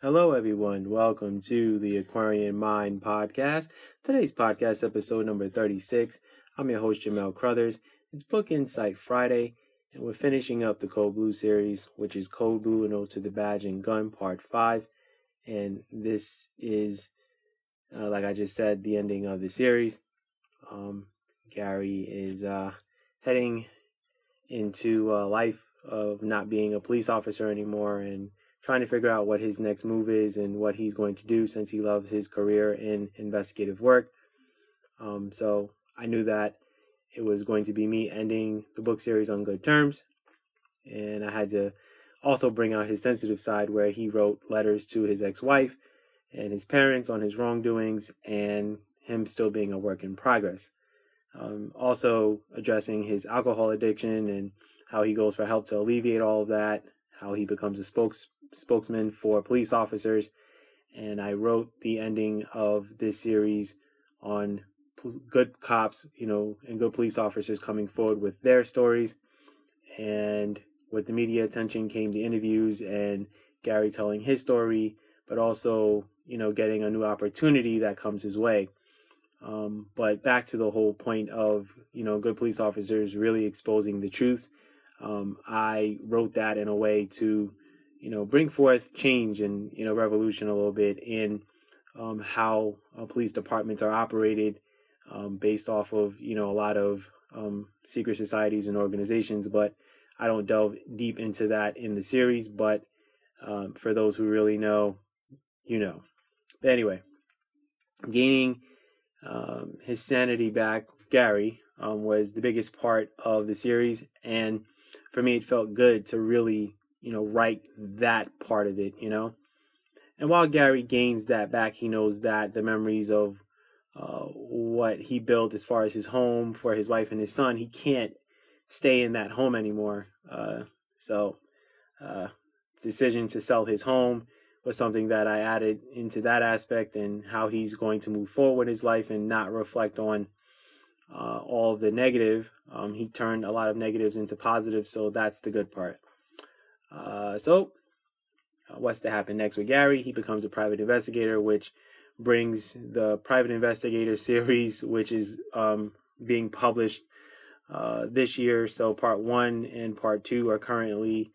Hello, everyone. Welcome to the Aquarian Mind podcast. Today's podcast, episode number 36. I'm your host, Jamel Crothers. It's Book Insight Friday, and we're finishing up the Code Blue series, which is Code Blue, An Ode to the Badge and Gun, Part 5. And this is, like I just said, the ending of the series. Gary is heading into a life of not being a police officer anymore and trying to figure out what his next move is and what he's going to do since he loves his career in investigative work. So I knew that it was going to be me ending the book series on good terms. And I had to also bring out his sensitive side where he wrote letters to his ex-wife and his parents on his wrongdoings and him still being a work in progress. Also addressing his alcohol addiction and how he goes for help to alleviate all of that, how he becomes a spokesman for police officers. And I wrote the ending of this series on good cops, and good police officers coming forward with their stories. And with the media attention came the interviews and Gary telling his story, but also, getting a new opportunity that comes his way. But back to the whole point of, good police officers really exposing the truth. I wrote that in a way to, bring forth change and, revolution a little bit in how police departments are operated based off of, a lot of secret societies and organizations. But I don't delve deep into that in the series. But for those who really know, But anyway, gaining his sanity back, Gary, was the biggest part of the series. And for me, it felt good to really, write that part of it, And while Gary gains that back, he knows that the memories of what he built as far as his home for his wife and his son, he can't stay in that home anymore. So decision to sell his home was something that I added into that aspect and how he's going to move forward his life and not reflect on all of the negative. He turned a lot of negatives into positives, so that's the good part. So what's to happen next with Gary? He becomes a private investigator, which brings the Private Investigator series, which is being published this year. So part 1 and part 2 are currently,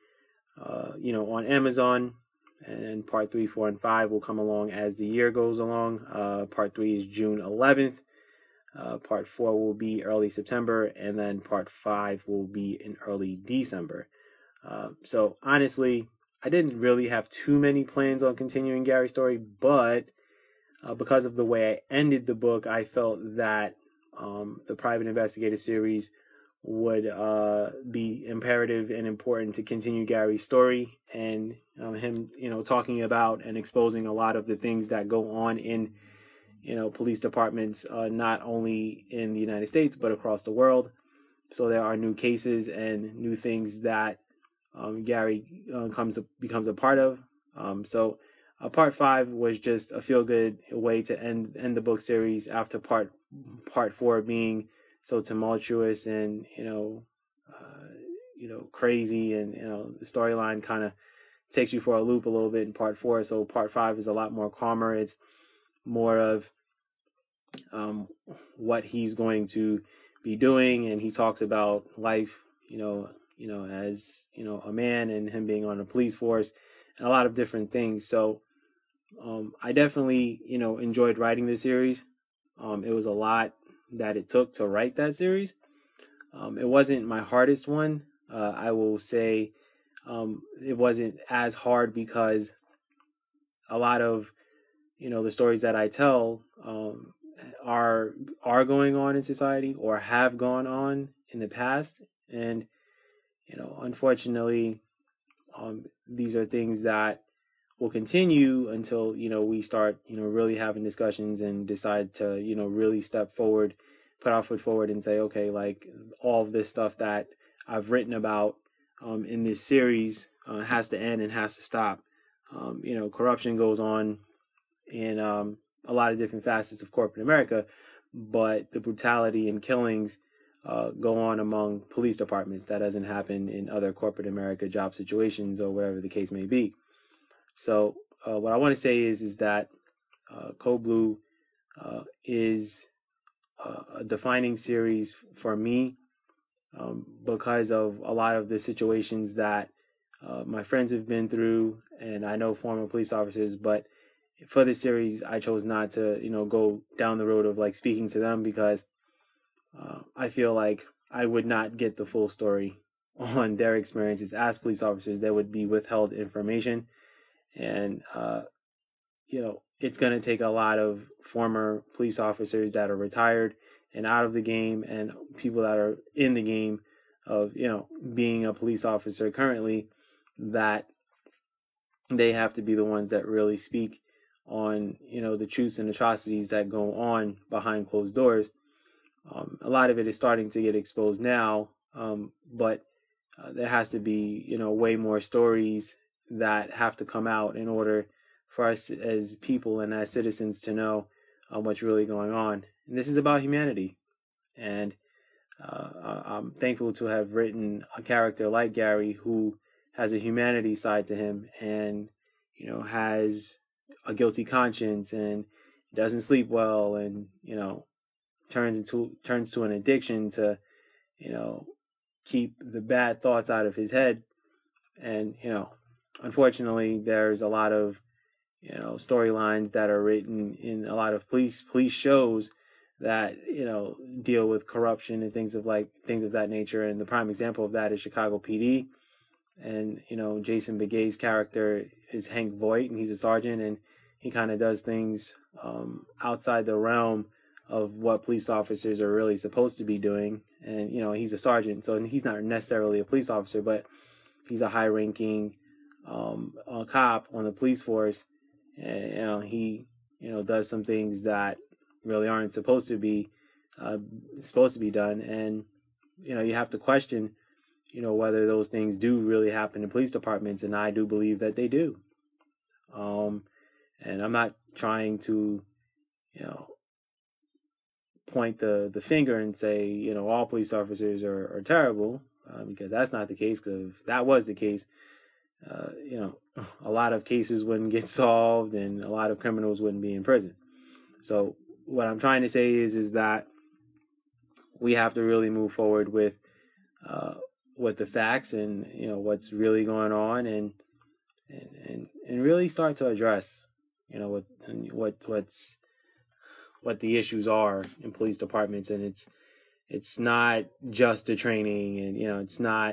on Amazon. And part 3, 4, and 5 will come along as the year goes along. Part 3 is June 11th. Part 4 will be early September. And then part 5 will be in early December. So honestly, I didn't really have too many plans on continuing Gary's story. But because of the way I ended the book, I felt that the Private Investigator series would be imperative and important to continue Gary's story and him, talking about and exposing a lot of the things that go on in, police departments, not only in the United States, but across the world. So there are new cases and new things that Gary becomes a part of. So part 5 was just a feel-good way to end the book series after part 4 being so tumultuous and crazy, and the storyline kind of takes you for a loop a little bit in part 4. So part 5 is a lot more calmer. It's more of what he's going to be doing, and he talks about life, as a man and him being on the police force and a lot of different things. So I definitely enjoyed writing this series. It was a lot that it took to write that series. It wasn't my hardest one. I will say it wasn't as hard because a lot of the stories that I tell are going on in society or have gone on in the past, and unfortunately these are things that will continue until we start really having discussions and decide to really step forward, put our foot forward and say, okay, like all of this stuff that I've written about in this series has to end and has to stop. Corruption goes on in a lot of different facets of corporate America, but the brutality and killings go on among police departments. That doesn't happen in other corporate America job situations or whatever the case may be. So what I want to say is that Code Blue is a defining series for me, because of a lot of the situations that my friends have been through, and I know former police officers. But for this series, I chose not to, go down the road of like speaking to them, because I feel like I would not get the full story on their experiences as police officers. There would be withheld information, and it's going to take a lot of former police officers that are retired and out of the game, and people that are in the game of, being a police officer currently, that they have to be the ones that really speak on, the truths and atrocities that go on behind closed doors. A lot of it is starting to get exposed now, but there has to be, way more stories that have to come out in order for us as people and as citizens to know what's really going on. And this is about humanity. And I'm thankful to have written a character like Gary, who has a humanity side to him, and, has a guilty conscience, and doesn't sleep well, and, turns to an addiction to, keep the bad thoughts out of his head. And, unfortunately, there's a lot of, storylines that are written in a lot of police shows that, deal with corruption and things of that nature. And the prime example of that is Chicago PD. And, Jason Begay's character is Hank Voight, and he's a sergeant, and he kind of does things outside the realm of what police officers are really supposed to be doing. And, he's a sergeant, so he's not necessarily a police officer, but he's a high-ranking cop on the police force. And, he, does some things that really aren't supposed to be done. And, you have to question, whether those things do really happen in police departments. And I do believe that they do. And I'm not trying to, point the finger and say, all police officers are terrible, because that's not the case. Because if that was the case, a lot of cases wouldn't get solved, and a lot of criminals wouldn't be in prison. So what I'm trying to say is that we have to really move forward with the facts, and what's really going on, and really start to address what the issues are in police departments. And it's not just the training, and it's not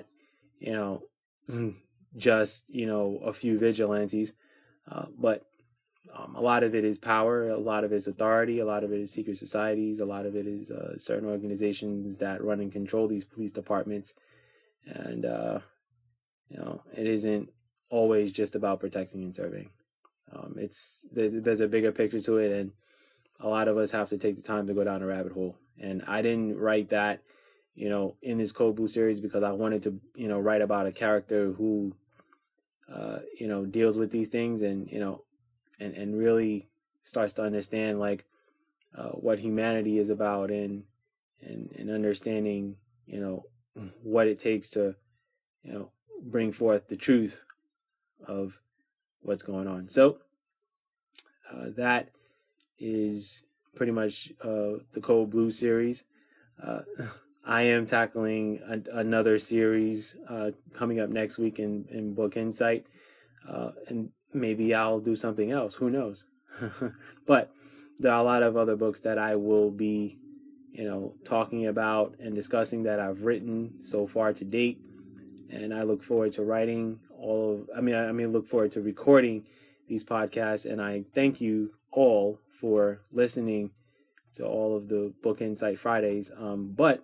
just a few vigilantes, but a lot of it is power, a lot of it is authority, a lot of it is secret societies, a lot of it is certain organizations that run and control these police departments. And it isn't always just about protecting and serving. There's a bigger picture to it, and a lot of us have to take the time to go down a rabbit hole. And I didn't write that, in this Code Blue series, because I wanted to, write about a character who, deals with these things, and, and really starts to understand what humanity is about, and understanding, what it takes to, bring forth the truth of what's going on. So that is pretty much the Code Blue series. I am tackling another series coming up next week in Book Insight, and maybe I'll do something else. Who knows? But there are a lot of other books that I will be, talking about and discussing that I've written so far to date, and I look forward to writing look forward to recording these podcasts. And I thank you all for listening to all of the Book Insight Fridays. But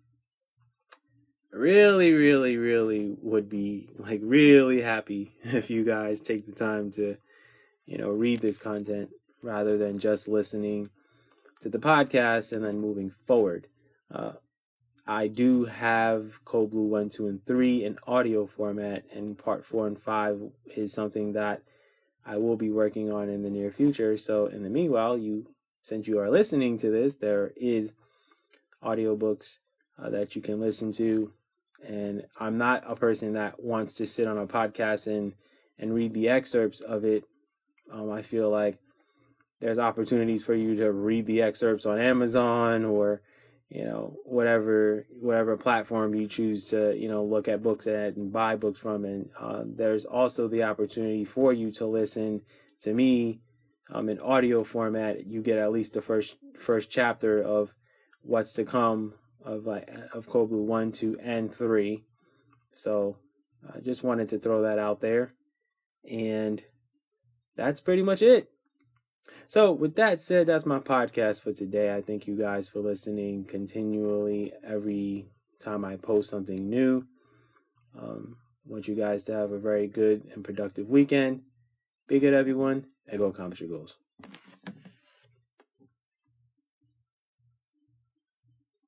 really, really, really would be really happy if you guys take the time to, read this content rather than just listening to the podcast and then moving forward. I do have Code Blue 1, 2, and 3 in audio format, and part 4 and 5 is something that I will be working on in the near future. So in the meanwhile, since you are listening to this, there is audiobooks that you can listen to. And I'm not a person that wants to sit on a podcast and read the excerpts of it I feel like there's opportunities for you to read the excerpts on Amazon or, whatever platform you choose to, look at books at and buy books from. And there's also the opportunity for you to listen to me in audio format. You get at least the first chapter of what's to come of Code Blue 1, 2, and 3. So I just wanted to throw that out there. And that's pretty much it. So with that said, that's my podcast for today. I thank you guys for listening continually every time I post something new. I want you guys to have a very good and productive weekend. Be good, everyone, and go accomplish your goals.